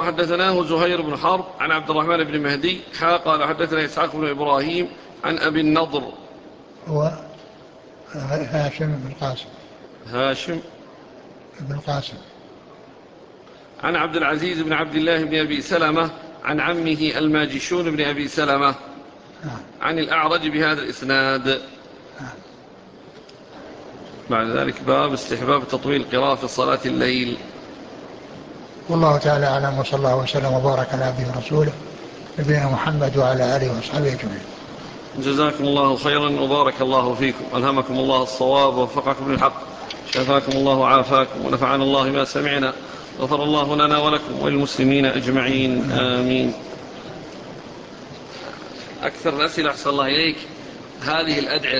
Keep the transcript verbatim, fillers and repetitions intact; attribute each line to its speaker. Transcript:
Speaker 1: وحدثناه زهير بن حرب عن عبد الرحمن بن مهدي حا قال حدثنا إسحاق بن إبراهيم عن أبي النضر
Speaker 2: هو هاشم بن القاسم
Speaker 1: هاشم
Speaker 2: بن القاسم
Speaker 1: عن عبد العزيز بن عبد الله بن أبي سلمة عن عمه الماجشون بن أبي سلمة عن الأعرج بهذا الإسناد. بعد ذلك باب استحباب تطويل القراءة في صلاة الليل.
Speaker 2: والله تعالى أعلم، وصلى الله وسلم وبارك على عبده ورسوله نبينا محمد وعلى آله وصحبه أجمعين.
Speaker 1: جزاكم الله خيرا وبارك الله فيكم، ألهمكم الله الصواب ووفقكم للحق، شفاكم الله وعافاكم ونفعنا الله ما سمعنا، غفر الله لنا ولكم وللمسلمين أجمعين، آمين. أكثر الأسئلة أحسن الله إليك هذه الأدعية